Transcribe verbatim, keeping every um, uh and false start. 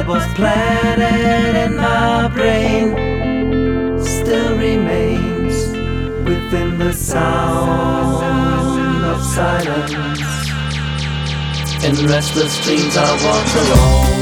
was planted in my brain still remains within the sound of silence. In restless dreams I walk alone.